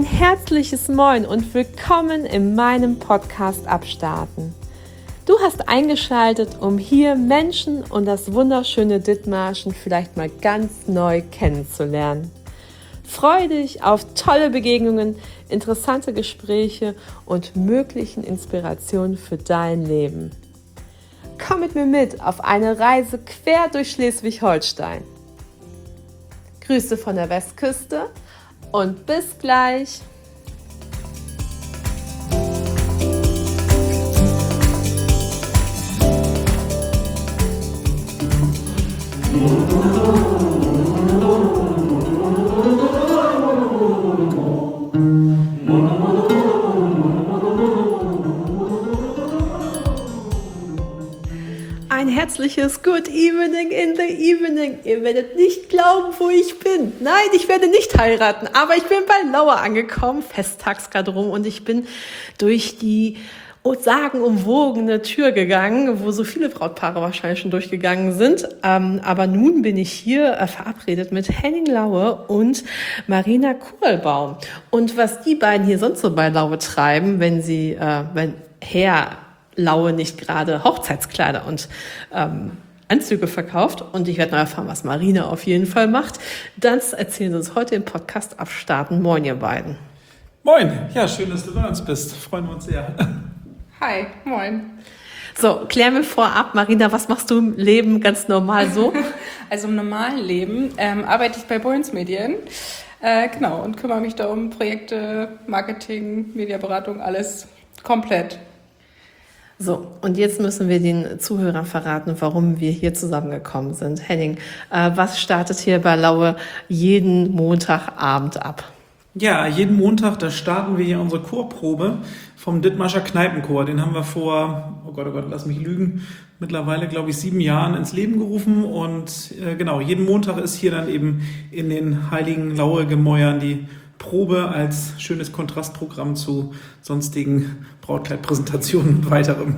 Ein herzliches Moin und willkommen in meinem Podcast Abstarten. Du hast eingeschaltet, um hier Menschen und das wunderschöne Dithmarschen vielleicht mal ganz neu kennenzulernen. Freue dich auf tolle Begegnungen, interessante Gespräche und möglichen Inspirationen für dein Leben. Komm mit mir mit auf eine Reise quer durch Schleswig-Holstein. Grüße von der Westküste und bis gleich. Ein herzliches Good Evening in the Evening. Ihr werdet nicht glauben, wo ich bin. Nein, ich werde nicht heiraten, aber ich bin bei Lauer angekommen, festtags gerade rum, und ich bin durch die sagenumwogene Tür gegangen, wo so viele Brautpaare wahrscheinlich schon durchgegangen sind. Aber nun bin ich hier verabredet mit Henning Laue und Marina Kohlbaum. Und was die beiden hier sonst so bei Laue treiben, wenn Herr Laue nicht gerade Hochzeitskleider und Anzüge verkauft, und ich werde mal erfahren, was Marina auf jeden Fall macht, das erzählen sie uns heute im Podcast Abstarten. Moin, ihr beiden. Moin, ja, schön, dass du bei uns bist. Freuen wir uns sehr. Hi, moin. So, klär mir vorab, Marina, was machst du im Leben ganz normal so? Also im normalen Leben arbeite ich bei Boyens Medien, und kümmere mich da um Projekte, Marketing, Mediaberatung, alles komplett. So, und jetzt müssen wir den Zuhörern verraten, warum wir hier zusammengekommen sind. Henning, was startet hier bei Laue jeden Montagabend ab? Ja, jeden Montag, da starten wir hier unsere Chorprobe vom Dithmarscher Kneipenchor. Den haben wir vor, oh Gott, lass mich lügen, mittlerweile, glaube ich, 7 Jahren ins Leben gerufen. Und jeden Montag ist hier dann eben in den heiligen Laue-Gemäuern die Probe als schönes Kontrastprogramm zu sonstigen Brautkleidpräsentationen und weiterem.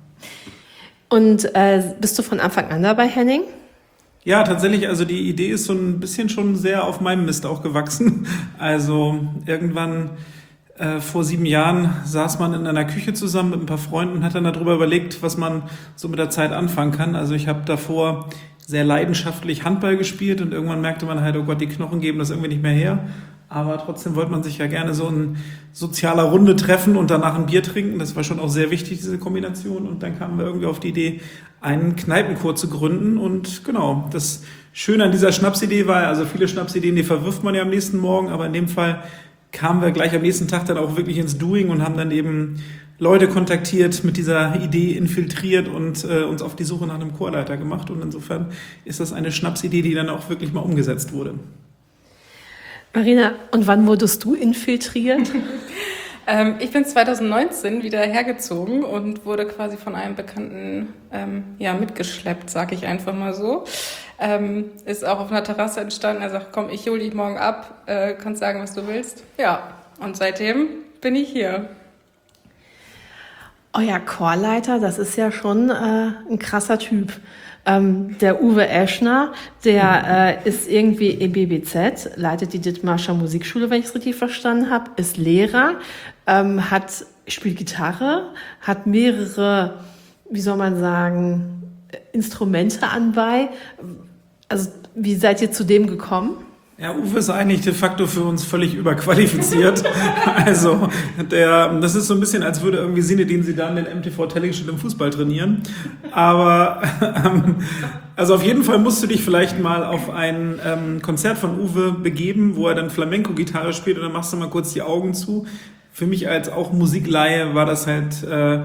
Und bist du von Anfang an dabei, Henning? Ja, tatsächlich, also die Idee ist so ein bisschen schon sehr auf meinem Mist auch gewachsen. Also irgendwann vor 7 Jahren saß man in einer Küche zusammen mit ein paar Freunden und hat dann darüber überlegt, was man so mit der Zeit anfangen kann. Also ich habe davor sehr leidenschaftlich Handball gespielt und irgendwann merkte man halt, oh Gott, die Knochen geben das irgendwie nicht mehr her. Aber trotzdem wollte man sich ja gerne so in sozialer Runde treffen und danach ein Bier trinken. Das war schon auch sehr wichtig, diese Kombination. Und dann kamen wir irgendwie auf die Idee, einen Kneipenchor zu gründen. Und genau, das Schöne an dieser Schnapsidee war, also viele Schnapsideen, die verwirft man ja am nächsten Morgen. Aber in dem Fall kamen wir gleich am nächsten Tag dann auch wirklich ins Doing und haben dann eben Leute kontaktiert, mit dieser Idee infiltriert und uns auf die Suche nach einem Chorleiter gemacht. Und insofern ist das eine Schnapsidee, die dann auch wirklich mal umgesetzt wurde. Marina, und wann wurdest du infiltriert? Ich bin 2019 wieder hergezogen und wurde quasi von einem Bekannten mitgeschleppt, sage ich einfach mal so. Ist auch auf einer Terrasse entstanden. Er sagt, komm, ich hole dich morgen ab, kannst sagen, was du willst. Ja, und seitdem bin ich hier. Euer Chorleiter, das ist ja schon ein krasser Typ. Der Uwe Eschner, der ist irgendwie im BBZ, leitet die Dithmarscher Musikschule, wenn ich es richtig verstanden habe, ist Lehrer, spielt Gitarre, hat mehrere, wie soll man sagen, Instrumente anbei. Also wie seid ihr zu dem gekommen? Ja, Uwe ist eigentlich de facto für uns völlig überqualifiziert. Also das ist so ein bisschen, als würde irgendwie Zinedine Zidane den MTV Telling im Fußball trainieren. Aber also auf jeden Fall musst du dich vielleicht mal auf ein Konzert von Uwe begeben, wo er dann Flamenco-Gitarre spielt, und dann machst du mal kurz die Augen zu. Für mich als auch Musikleihe war das halt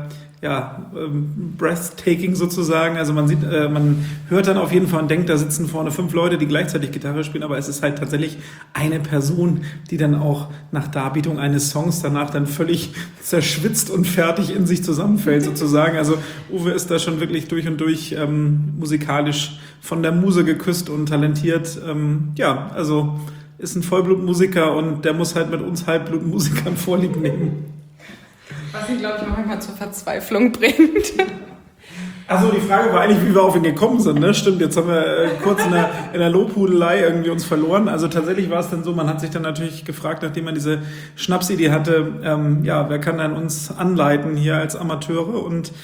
breathtaking sozusagen. Also man hört dann auf jeden Fall und denkt, da sitzen vorne 5 Leute, die gleichzeitig Gitarre spielen, aber es ist halt tatsächlich eine Person, die dann auch nach Darbietung eines Songs danach dann völlig zerschwitzt und fertig in sich zusammenfällt sozusagen. Also Uwe ist da schon wirklich durch und durch musikalisch von der Muse geküsst und talentiert. Also ist ein Vollblutmusiker und der muss halt mit uns Halbblutmusikern Vorlieb nehmen. Was ihn, glaube ich, manchmal zur Verzweiflung bringt. Also die Frage war eigentlich, wie wir auf ihn gekommen sind, ne? Stimmt, jetzt haben wir kurz in der Lobhudelei irgendwie uns verloren. Also tatsächlich war es dann so, man hat sich dann natürlich gefragt, nachdem man diese Schnapsidee hatte, wer kann dann uns anleiten hier als Amateure? Und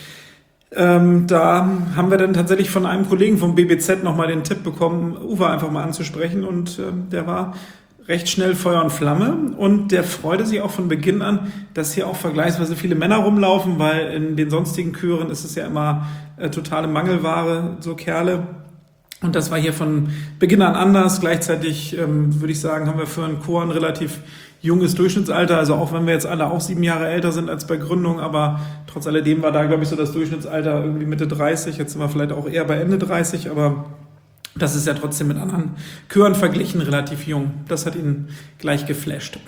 da haben wir dann tatsächlich von einem Kollegen vom BBZ nochmal den Tipp bekommen, Uwe einfach mal anzusprechen, und der war recht schnell Feuer und Flamme, und der freute sich auch von Beginn an, dass hier auch vergleichsweise viele Männer rumlaufen, weil in den sonstigen Chören ist es ja immer totale Mangelware, so Kerle. Und das war hier von Beginn an anders. Gleichzeitig würde ich sagen, haben wir für einen Chor ein relativ junges Durchschnittsalter, also auch wenn wir jetzt alle auch 7 Jahre älter sind als bei Gründung, aber trotz alledem war da, glaube ich, so das Durchschnittsalter irgendwie Mitte 30, jetzt sind wir vielleicht auch eher bei Ende 30, aber das ist ja trotzdem mit anderen Chören verglichen relativ jung. Das hat ihn gleich geflasht.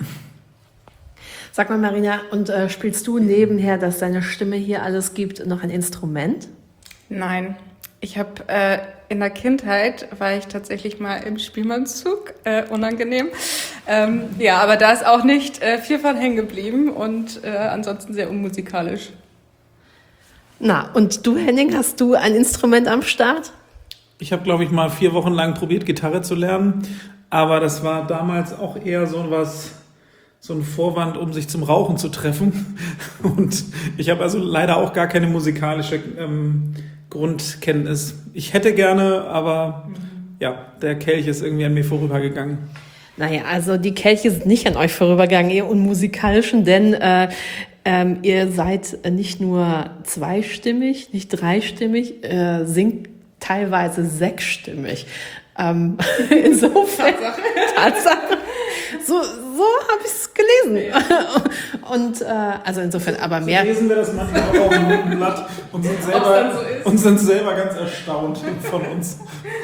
Sag mal, Marina, und spielst du nebenher, dass deine Stimme hier alles gibt, noch ein Instrument? Nein, ich habe in der Kindheit war ich tatsächlich mal im Spielmannszug, unangenehm. Aber da ist auch nicht viel von hängen geblieben und ansonsten sehr unmusikalisch. Na, und du, Henning, hast du ein Instrument am Start? Ich habe, glaube ich, mal 4 Wochen lang probiert, Gitarre zu lernen, aber das war damals auch eher so ein Vorwand, um sich zum Rauchen zu treffen. Und ich habe also leider auch gar keine musikalische Grundkenntnis. Ich hätte gerne, aber der Kelch ist irgendwie an mir vorübergegangen. Naja, also die Kelche sind nicht an euch vorübergegangen, ihr Unmusikalischen, denn ihr seid nicht nur zweistimmig, nicht dreistimmig, singt teilweise 6-stimmig. Insofern, Tatsache. So habe ich es gelesen. Und also insofern, aber mehr. So lesen wir das manchmal auch auf dem Notenblatt und sind selber ganz erstaunt von uns.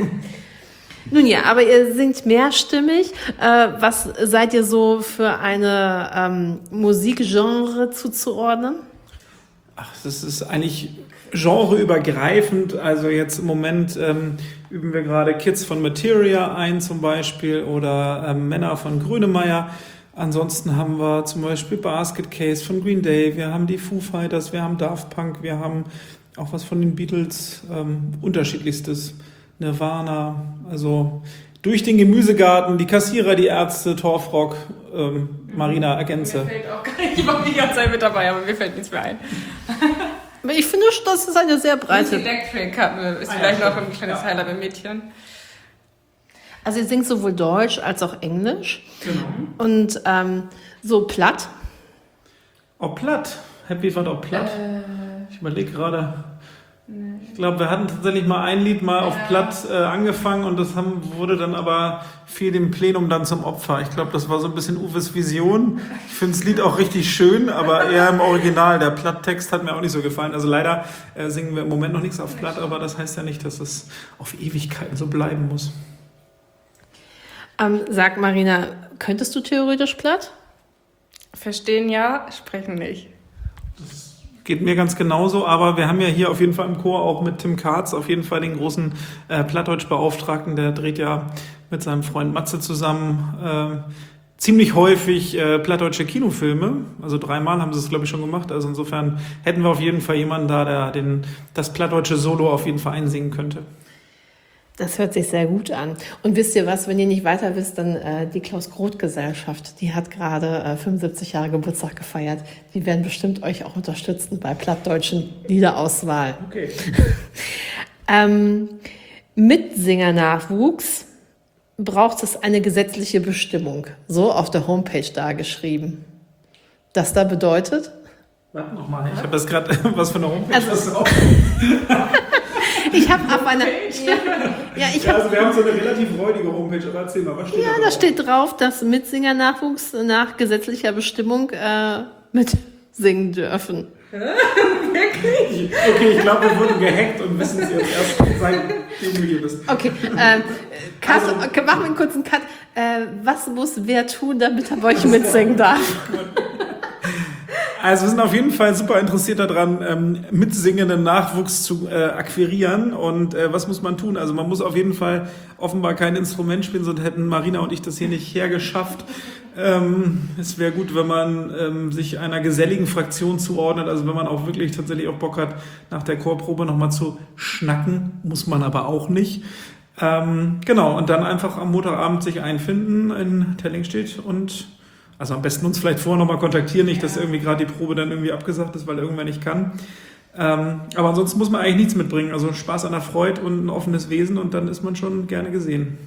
Nun ja, aber ihr singt mehrstimmig. Was seid ihr so für eine Musikgenre zuzuordnen? Ach, das ist eigentlich genreübergreifend. Also jetzt im Moment üben wir gerade Kids von Materia ein zum Beispiel oder Männer von Grönemeyer. Ansonsten haben wir zum Beispiel Basket Case von Green Day, wir haben die Foo Fighters, wir haben Daft Punk, wir haben auch was von den Beatles, unterschiedlichstes, Nirvana, also durch den Gemüsegarten, die Kassierer, die Ärzte, Torfrock, Marina, ergänze. Mir fällt auch gar nicht, ich war die ganze Zeit mit dabei, aber mir fällt nichts mehr ein. Aber ich finde, das ist eine sehr breite... Electric ist vielleicht noch ein kleines Highlight bei Mädchen. Also ihr singt sowohl Deutsch als auch Englisch. Genau. Und so platt. Auch platt. Happy war auch platt. Ich überlege gerade. Ich glaube, wir hatten tatsächlich mal ein Lied mal auf platt angefangen und das wurde dann aber viel dem Plenum dann zum Opfer. Ich glaube, das war so ein bisschen Uwes Vision. Ich finde das Lied auch richtig schön, aber eher im Original. Der Platttext hat mir auch nicht so gefallen. Also leider singen wir im Moment noch nichts auf platt, aber das heißt ja nicht, dass es auf Ewigkeiten so bleiben muss. Sag Marina, könntest du theoretisch platt? Verstehen ja, sprechen nicht. Geht mir ganz genauso, aber wir haben ja hier auf jeden Fall im Chor auch mit Tim Karz auf jeden Fall den großen Plattdeutsch-Beauftragten, der dreht ja mit seinem Freund Matze zusammen ziemlich häufig plattdeutsche Kinofilme, also 3-mal haben sie es, glaube ich, schon gemacht, also insofern hätten wir auf jeden Fall jemanden da, der das plattdeutsche Solo auf jeden Fall einsingen könnte. Das hört sich sehr gut an. Und wisst ihr was, wenn ihr nicht weiter wisst, dann die Klaus-Groth-Gesellschaft, die hat gerade 75 Jahre Geburtstag gefeiert. Die werden bestimmt euch auch unterstützen bei plattdeutschen Liederauswahl. Okay. Mitsingernachwuchs braucht es eine gesetzliche Bestimmung. So auf der Homepage da geschrieben. Das da bedeutet? Warte nochmal, ich habe das gerade, was für eine Homepage also, drauf. Ich habe auf einer... Also wir haben so eine relativ räudige Homepage, aber erzähl mal, was steht da drauf? Da steht drauf, dass Mitsingernachwuchs nach gesetzlicher Bestimmung mitsingen dürfen. Wirklich? Okay, ich glaube, wir wurden gehackt und wissen es jetzt erst, seitdem du hier bist. Okay, machen wir einen kurzen Cut. Was muss wer tun, damit er bei euch mitsingen darf? Also wir sind auf jeden Fall super interessiert daran, mitsingenden Nachwuchs zu akquirieren. Und was muss man tun? Also man muss auf jeden Fall offenbar kein Instrument spielen, sonst hätten Marina und ich das hier nicht hergeschafft. Es wäre gut, wenn man sich einer geselligen Fraktion zuordnet. Also wenn man auch wirklich tatsächlich auch Bock hat, nach der Chorprobe nochmal zu schnacken, muss man aber auch nicht. Genau, und dann einfach am Montagabend sich einfinden in Tellingstedt und also am besten uns vielleicht vorher nochmal kontaktieren, nicht, dass irgendwie gerade die Probe dann irgendwie abgesagt ist, weil irgendwer nicht kann. Aber ansonsten muss man eigentlich nichts mitbringen. Also Spaß an der Freude und ein offenes Wesen und dann ist man schon gerne gesehen.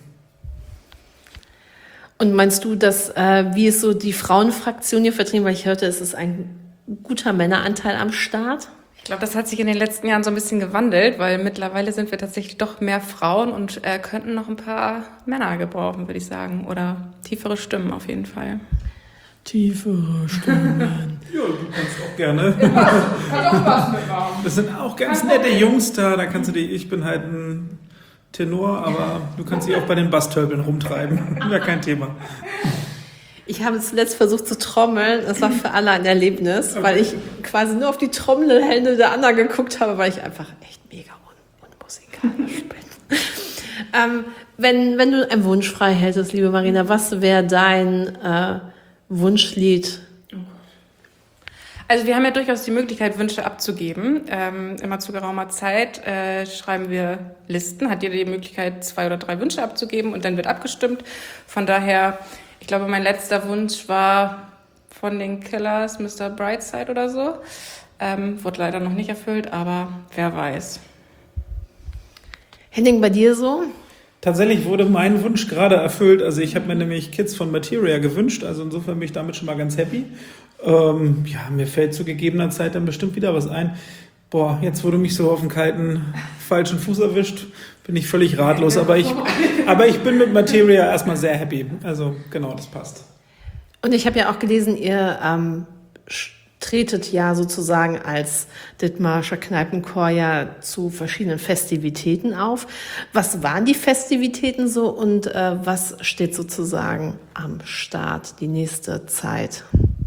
Und meinst du, dass wie ist so die Frauenfraktion hier vertreten? Weil ich hörte, es ist ein guter Männeranteil am Start. Ich glaube, das hat sich in den letzten Jahren so ein bisschen gewandelt, weil mittlerweile sind wir tatsächlich doch mehr Frauen und könnten noch ein paar Männer gebrauchen, würde ich sagen. Oder tiefere Stimmen auf jeden Fall. Tiefere Stimmen. Ja, du kannst auch gerne. Hat auch Spaß mitmachen. Das sind auch ganz nette Jungs da kannst du dich, ich bin halt ein Tenor, aber du kannst dich auch bei den Basstölpeln rumtreiben. Ja, kein Thema. Ich habe zuletzt versucht zu trommeln. Das war für alle ein Erlebnis, weil ich quasi nur auf die Trommelhände der Anna geguckt habe, weil ich einfach echt mega unmusikalisch bin. Wenn du einen Wunsch frei hättest, liebe Marina, was wäre dein Wunschlied? Also wir haben ja durchaus die Möglichkeit, Wünsche abzugeben. Immer zu geraumer Zeit schreiben wir Listen, hat jeder die Möglichkeit, 2 oder 3 Wünsche abzugeben und dann wird abgestimmt. Von daher, ich glaube, mein letzter Wunsch war von den Killers Mr. Brightside oder so. Wurde leider noch nicht erfüllt, aber wer weiß. Henning, bei dir so? Tatsächlich wurde mein Wunsch gerade erfüllt. Also ich habe mir nämlich Kids von Materia gewünscht. Also insofern bin ich damit schon mal ganz happy. Ja, mir fällt zu gegebener Zeit dann bestimmt wieder was ein. Boah, jetzt wurde mich so auf den kalten, falschen Fuß erwischt, bin ich völlig ratlos. Aber ich bin mit Materia erstmal sehr happy. Also genau, das passt. Und ich habe ja auch gelesen, ihr tretet ja sozusagen als Dithmarscher Kneipenchor ja zu verschiedenen Festivitäten auf. Was waren die Festivitäten so und was steht sozusagen am Start die nächste Zeit?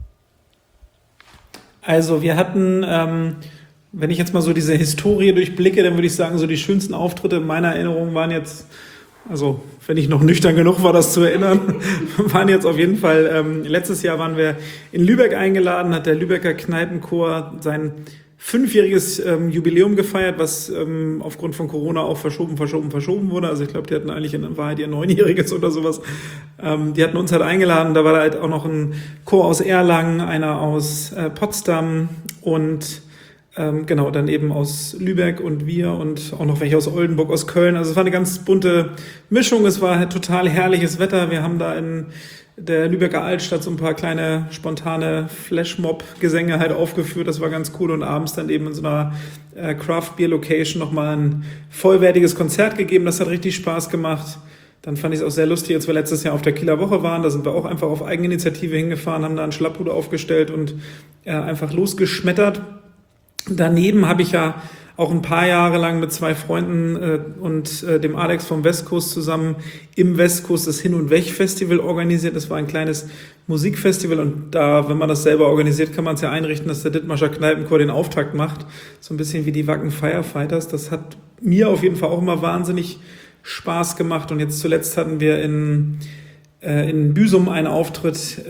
Also wir hatten, wenn ich jetzt mal so diese Historie durchblicke, dann würde ich sagen, so die schönsten Auftritte in meiner Erinnerung waren jetzt, also wenn ich noch nüchtern genug war, das zu erinnern, waren jetzt auf jeden Fall, letztes Jahr waren wir in Lübeck eingeladen, hat der Lübecker Kneipenchor sein 5-jähriges Jubiläum gefeiert, was aufgrund von Corona auch verschoben wurde. Also ich glaube, die hatten eigentlich in Wahrheit ihr 9-jähriges oder sowas. Die hatten uns halt eingeladen, da war halt auch noch ein Chor aus Erlangen, einer aus Potsdam und genau, dann eben aus Lübeck und wir und auch noch welche aus Oldenburg, aus Köln. Also es war eine ganz bunte Mischung, es war halt total herrliches Wetter. Wir haben da in der Lübecker Altstadt so ein paar kleine spontane Flashmob-Gesänge halt aufgeführt. Das war ganz cool und abends dann eben in so einer Craft-Beer-Location nochmal ein vollwertiges Konzert gegeben. Das hat richtig Spaß gemacht. Dann fand ich es auch sehr lustig, als wir letztes Jahr auf der Kieler Woche waren. Da sind wir auch einfach auf Eigeninitiative hingefahren, haben da einen Schlapphude aufgestellt und einfach losgeschmettert. Daneben habe ich ja auch ein paar Jahre lang mit 2 Freunden und dem Alex vom Westkust zusammen im Westkust das Hin- und Weg-Festival organisiert. Das war ein kleines Musikfestival und da, wenn man das selber organisiert, kann man es ja einrichten, dass der Dithmarscher Kneipenchor den Auftakt macht. So ein bisschen wie die Wacken Firefighters. Das hat mir auf jeden Fall auch immer wahnsinnig Spaß gemacht. Und jetzt zuletzt hatten wir in Büsum einen Auftritt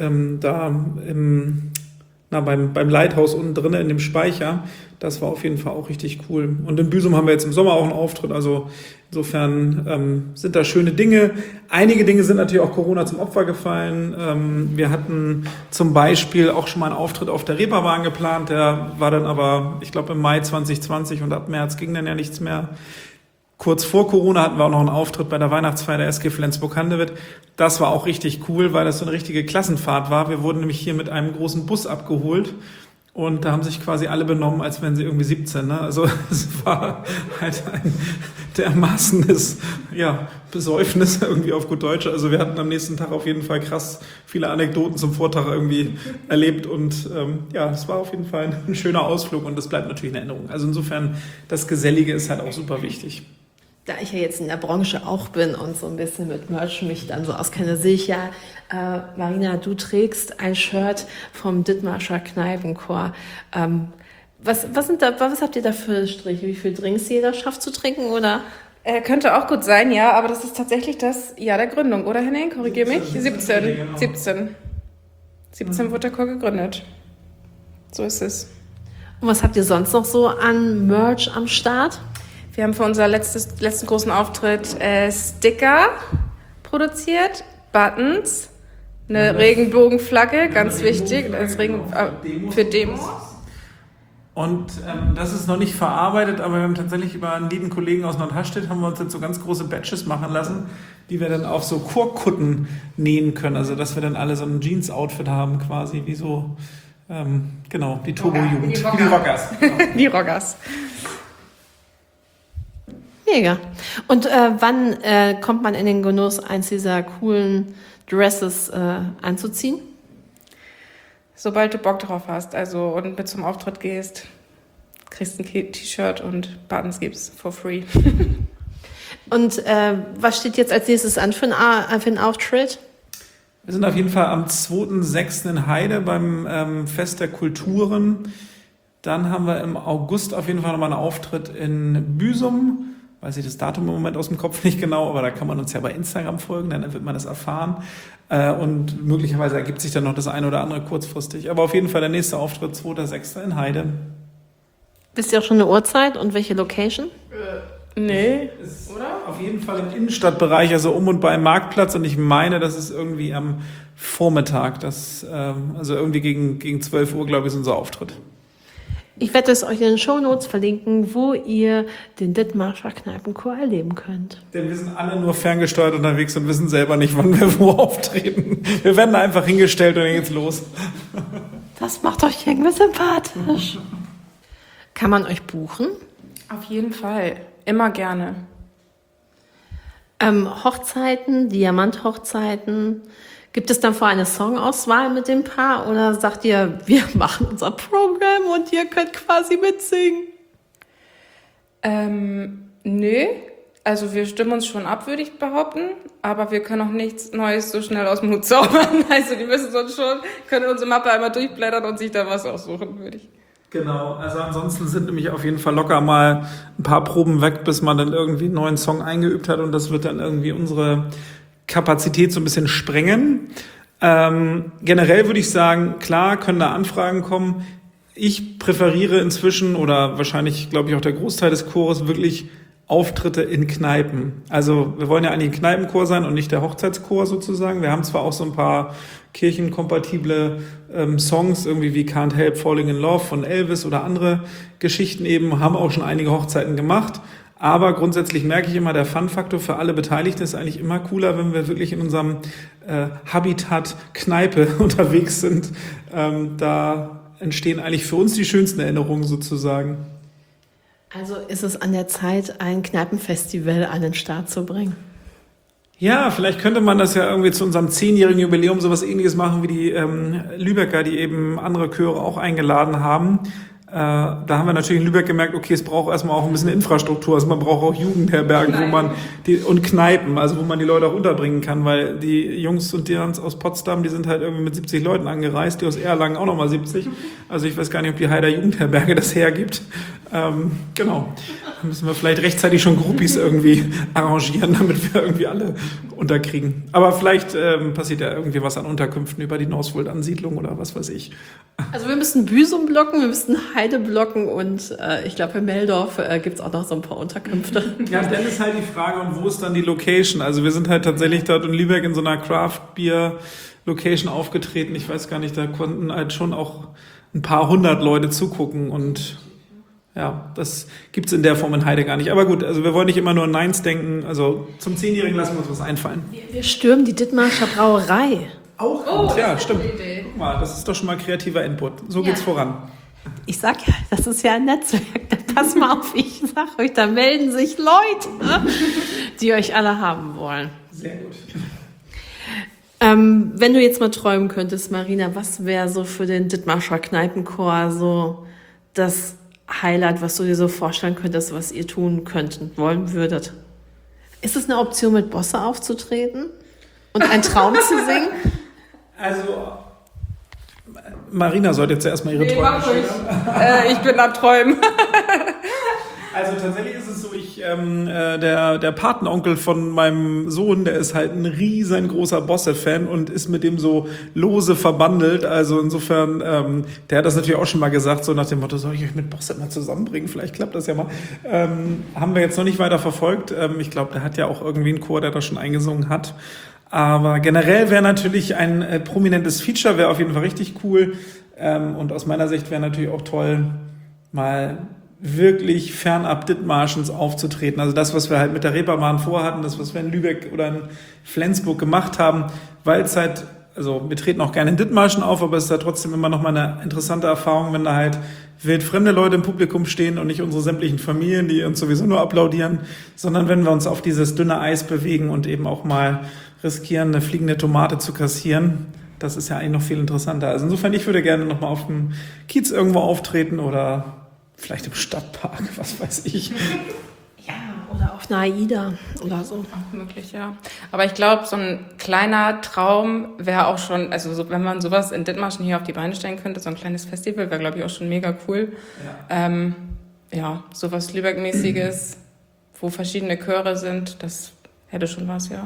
beim Lighthouse unten drin in dem Speicher. Das war auf jeden Fall auch richtig cool. Und in Büsum haben wir jetzt im Sommer auch einen Auftritt. Also insofern sind da schöne Dinge. Einige Dinge sind natürlich auch Corona zum Opfer gefallen. Wir hatten zum Beispiel auch schon mal einen Auftritt auf der Reeperbahn geplant. Der war dann aber, ich glaube, im Mai 2020 und ab März ging dann ja nichts mehr. Kurz vor Corona hatten wir auch noch einen Auftritt bei der Weihnachtsfeier der SG Flensburg-Handewitt. Das war auch richtig cool, weil das so eine richtige Klassenfahrt war. Wir wurden nämlich hier mit einem großen Bus abgeholt und da haben sich quasi alle benommen, als wären sie irgendwie 17. Ne? Also es war halt ein dermaßenes Besäufnis irgendwie auf gut Deutsch. Also wir hatten am nächsten Tag auf jeden Fall krass viele Anekdoten zum Vortag irgendwie erlebt und es war auf jeden Fall ein schöner Ausflug und das bleibt natürlich in Erinnerung. Also insofern, das Gesellige ist halt auch super wichtig. Da ich ja jetzt in der Branche auch bin und so ein bisschen mit Merch mich dann so auskenne, sehe ich ja, Marina, du trägst ein Shirt vom Dithmarscher Kneipenchor. Was habt ihr da für Striche? Wie viel Drinks jeder schafft zu trinken, oder? Könnte auch gut sein, ja, aber das ist tatsächlich das Jahr der Gründung, oder Henning? Korrigier mich. 17. Genau. 17 wurde der Chor gegründet. So ist es. Und was habt ihr sonst noch so an Merch am Start? Wir haben für unser letzten großen Auftritt Sticker produziert, Buttons, eine Regenbogenflagge, ganz wichtig, als für Demos. Und das ist noch nicht verarbeitet, aber wir haben tatsächlich über einen lieben Kollegen aus Nordhastedt haben wir uns jetzt so ganz große Badges machen lassen, die wir dann auf so Chorkutten nähen können. Also dass wir dann alle so ein Jeans-Outfit haben quasi, wie so, genau, die Turbo-Jugend. Die Rockers. Genau. Die Rockers. Mega. Und wann kommt man in den Genuss, eins dieser coolen Dresses anzuziehen? Sobald du Bock drauf hast, also und mit zum Auftritt gehst, kriegst ein T-Shirt und Buttons gibt's for free. Und was steht jetzt als nächstes an für einen Auftritt? Wir sind auf jeden Fall am 2.6. in Heide beim Fest der Kulturen. Dann haben wir im August auf jeden Fall nochmal einen Auftritt in Büsum. Weiß ich das Datum im Moment aus dem Kopf nicht genau, aber da kann man uns ja bei Instagram folgen, dann wird man das erfahren. Und möglicherweise ergibt sich dann noch das eine oder andere kurzfristig. Aber auf jeden Fall der nächste Auftritt, 2.6. in Heide. Wisst ihr auch schon eine Uhrzeit und welche Location? Nee. Oder? Auf jeden Fall im Innenstadtbereich, also um und bei Marktplatz. Und ich meine, das ist irgendwie am Vormittag. Also irgendwie gegen 12 Uhr, glaube ich, ist unser Auftritt. Ich werde es euch in den Shownotes verlinken, wo ihr den Dithmarscher Kneipenchor erleben könnt. Denn wir sind alle nur ferngesteuert unterwegs und wissen selber nicht, wann wir wo auftreten. Wir werden da einfach hingestellt und dann geht's los. Das macht euch irgendwie sympathisch. Kann man euch buchen? Auf jeden Fall. Immer gerne. Hochzeiten, Diamanthochzeiten. Gibt es dann vor eine Songauswahl mit dem Paar oder sagt ihr, wir machen unser Programm und ihr könnt quasi mitsingen? Nö. Also wir stimmen uns schon ab, würde ich behaupten, aber wir können auch nichts Neues so schnell aus dem Hut zaubern. Also die müssen uns schon, können unsere Mappe einmal durchblättern und sich da was aussuchen, würde ich. Genau, also ansonsten sind nämlich auf jeden Fall locker mal ein paar Proben weg, bis man dann irgendwie einen neuen Song eingeübt hat und das wird dann irgendwie unsere Kapazität so ein bisschen sprengen. Generell würde ich sagen, klar können da Anfragen kommen. Ich präferiere inzwischen oder wahrscheinlich, glaube ich, auch der Großteil des Chores wirklich Auftritte in Kneipen. Also wir wollen ja eigentlich ein Kneipenchor sein und nicht der Hochzeitschor sozusagen. Wir haben zwar auch so ein paar kirchenkompatible Songs, irgendwie wie Can't Help Falling in Love von Elvis oder andere Geschichten eben, haben auch schon einige Hochzeiten gemacht. Aber grundsätzlich merke ich immer, der Fun-Faktor für alle Beteiligten ist eigentlich immer cooler, wenn wir wirklich in unserem Habitat Kneipe unterwegs sind. Da entstehen eigentlich für uns die schönsten Erinnerungen sozusagen. Also ist es an der Zeit, ein Kneipenfestival an den Start zu bringen? Ja, vielleicht könnte man das ja irgendwie zu unserem 10-jährigen Jubiläum sowas Ähnliches machen wie die Lübecker, die eben andere Chöre auch eingeladen haben. Da haben wir natürlich in Lübeck gemerkt, okay, es braucht erstmal auch ein bisschen Infrastruktur. Also man braucht auch Jugendherbergen, und Kneipen, also wo man die Leute auch unterbringen kann, weil die Jungs und die aus Potsdam, die sind halt irgendwie mit 70 Leuten angereist, die aus Erlangen auch nochmal 70. Also ich weiß gar nicht, ob die Heider Jugendherberge das hergibt. Genau. Da müssen wir vielleicht rechtzeitig schon Groupies irgendwie arrangieren, damit wir irgendwie alle unterkriegen. Aber vielleicht passiert ja irgendwie was an Unterkünften über die Northwold-Ansiedlung oder was weiß ich. Also wir müssen Büsum blocken, wir müssen Heide blocken und ich glaube in Meldorf gibt es auch noch so ein paar Unterkünfte. Ja, dann ist halt die Frage, und wo ist dann die Location? Also wir sind halt tatsächlich dort in Lübeck in so einer Craft-Beer-Location aufgetreten. Ich weiß gar nicht, da konnten halt schon auch ein paar hundert Leute zugucken und ja, das gibt's in der Form in Heide gar nicht. Aber gut, also wir wollen nicht immer nur an Neins denken. Also zum 10-Jährigen lassen wir uns was einfallen. Wir stürmen die Dithmarscher Brauerei. Auch gut, ja, stimmt. Guck mal, das ist doch schon mal kreativer Input. So geht's voran. Ich sag ja, das ist ja ein Netzwerk. Da pass mal auf, ich sag euch, da melden sich Leute, die euch alle haben wollen. Sehr gut. Wenn du jetzt mal träumen könntest, Marina, was wäre so für den Dithmarscher Kneipenchor so das Highlight, was du dir so vorstellen könntest, was ihr tun könnten, wollen würdet? Ist es eine Option, mit Bosse aufzutreten und einen Traum zu singen? Also, Marina sollte jetzt erstmal ihre Träume schildern. Ich bin am Träumen. Also tatsächlich ist es so, der Patenonkel von meinem Sohn, der ist halt ein riesengroßer Bosse-Fan und ist mit dem so lose verbandelt. Also insofern, der hat das natürlich auch schon mal gesagt, so nach dem Motto, soll ich euch mit Bosse mal zusammenbringen? Vielleicht klappt das ja mal. Haben wir jetzt noch nicht weiter verfolgt. Ich glaube, der hat ja auch irgendwie einen Chor, der da schon eingesungen hat. Aber generell wäre natürlich ein prominentes Feature, wäre auf jeden Fall richtig cool. Und aus meiner Sicht wäre natürlich auch toll, mal wirklich fernab Dithmarschens aufzutreten. Also das, was wir halt mit der Reeperbahn vorhatten, das, was wir in Lübeck oder in Flensburg gemacht haben, weil es halt, also wir treten auch gerne in Dithmarschen auf, aber es ist ja trotzdem immer noch mal eine interessante Erfahrung, wenn da halt wildfremde Leute im Publikum stehen und nicht unsere sämtlichen Familien, die uns sowieso nur applaudieren, sondern wenn wir uns auf dieses dünne Eis bewegen und eben auch mal riskieren, eine fliegende Tomate zu kassieren. Das ist ja eigentlich noch viel interessanter. Also insofern, ich würde gerne noch mal auf dem Kiez irgendwo auftreten oder vielleicht im Stadtpark, was weiß ich. Ja, oder auf einer AIDA oder so. Auch möglich, ja. Aber ich glaube, so ein kleiner Traum wäre auch schon, also so, wenn man sowas in Dithmarschen hier auf die Beine stellen könnte, so ein kleines Festival wäre, glaube ich, auch schon mega cool. Ja, sowas Lübeck-mäßiges, wo verschiedene Chöre sind, das hätte schon was, ja.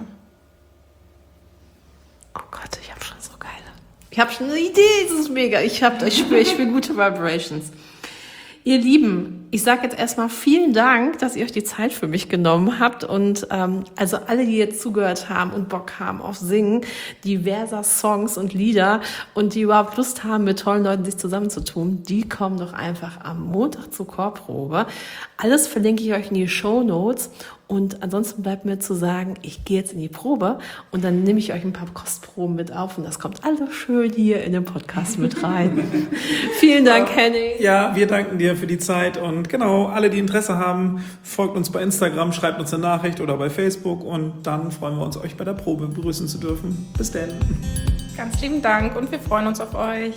Oh Gott, ich habe schon so geile. Ich habe schon eine Idee, das ist mega. Ich spüre gute Vibrations. Ihr Lieben, ich sage jetzt erstmal vielen Dank, dass ihr euch die Zeit für mich genommen habt und also alle, die jetzt zugehört haben und Bock haben auf Singen diverser Songs und Lieder und die überhaupt Lust haben, mit tollen Leuten sich zusammenzutun, die kommen doch einfach am Montag zur Chorprobe. Alles verlinke ich euch in die Shownotes und ansonsten bleibt mir zu sagen, ich gehe jetzt in die Probe und dann nehme ich euch ein paar Kostproben mit auf und das kommt alles schön hier in den Podcast mit rein. Vielen Dank, Henning. Ja, wir danken dir für die Zeit und genau, alle, die Interesse haben, folgt uns bei Instagram, schreibt uns eine Nachricht oder bei Facebook und dann freuen wir uns, euch bei der Probe begrüßen zu dürfen. Bis dann. Ganz lieben Dank und wir freuen uns auf euch.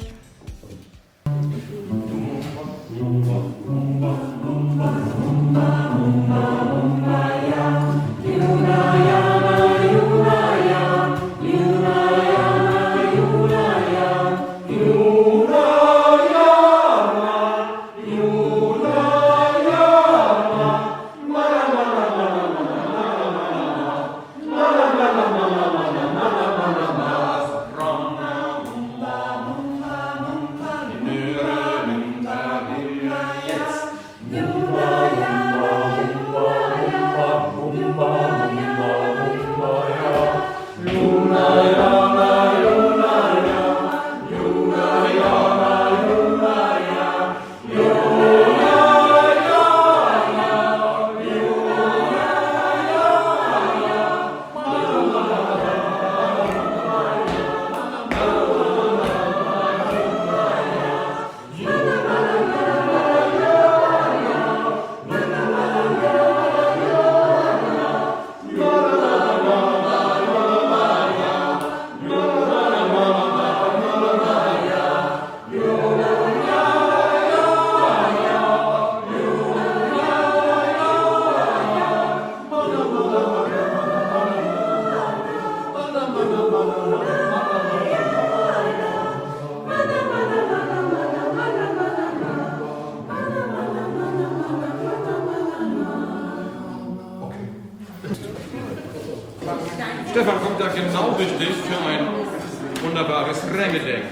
Stefan kommt da genau richtig für ein wunderbares Rängedeck.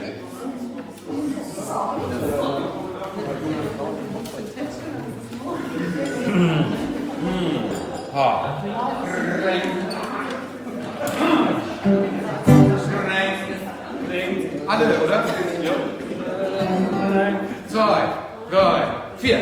Alle, oder? Ja. 2, 3, 4.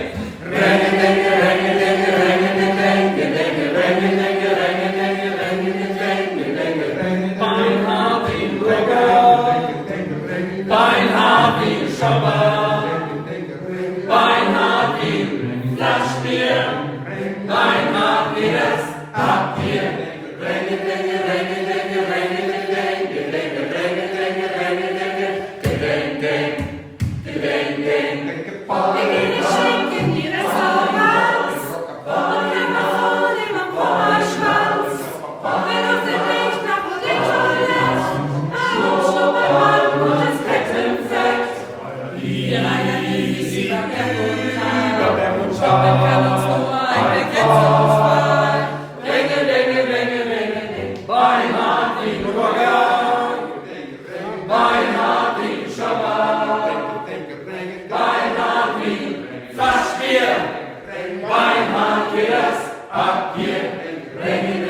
Beinhard wie ein Schopper, Beinhard wie ein Flaschenbier, Beinhard wie das Papier. In die Restaurants und immer vor dem Schwanz. bring it